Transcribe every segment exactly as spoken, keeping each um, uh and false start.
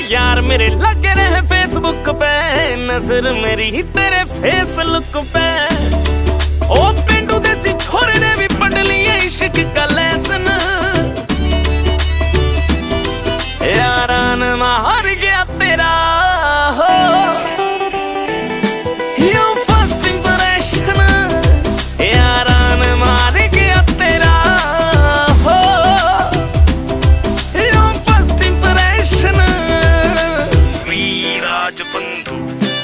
यार मेरे लगे रहे फेसबुक पे, नजर मेरी तेरे फेस लुक पे। ओ पेंडू देसी छोरे ने भी पढ़ लिया इश्क का लेसन, यारान मार गया तेरा हो यो फर्स्ट इंप्रेशन, यारान मार गया तेरा हो यो फर्स्ट इंप्रेशन। वीराज बंधु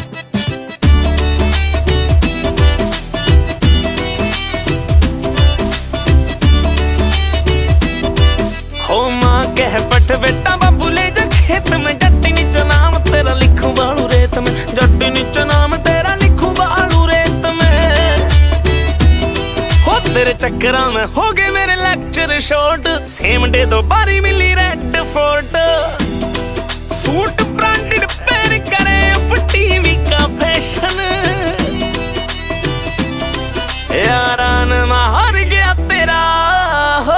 हो माँ कह पट बेटा बाबू ले जा खेत में, जट्टी नीचो नाम तेरा लिखूं बालू रेत में, जट्टी नीचो नाम तेरा लिखूं बालू रेत में। हो तेरे चक्करा में हो गए मेरे लेक्चर शॉर्ट, सेम डे दो बारी मिली रेड फोर्ट। सूट ब्रांडेड पैर करे टीवी का फैशन, यारान मार गया तेरा हो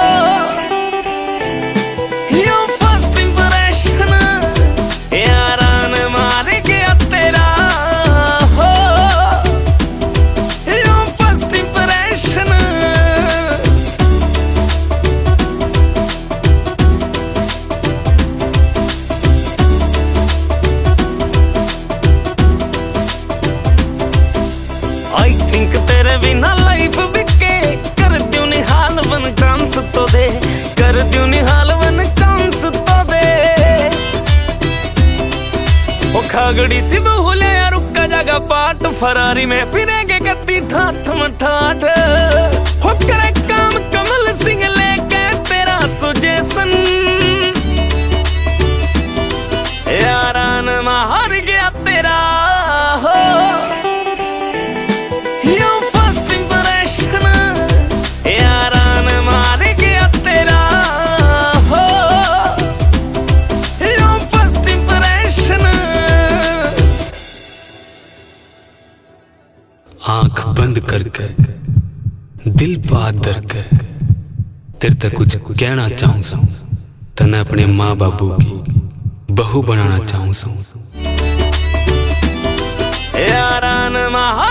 तेरे बिना लाइफ बिके, कर द्यू निहाल वन चांस तो दे, कर द्यू निहाल वन चांस तो दे। ओ खागड़ी सी बहुले रुका जगह पाट, फरारी में फिरेंगे गद्दी ठाठ मठाठ। हो करे काम कमल सिंह लेके तेरा सुजेसन, यारान मार गया तेरा हो आंख बंद करके दिल बात दर के तेरे तक कुछ कहना चाहूं सू, तने अपने माँ बाबू की बहू बनाना चाहूं सू। यारान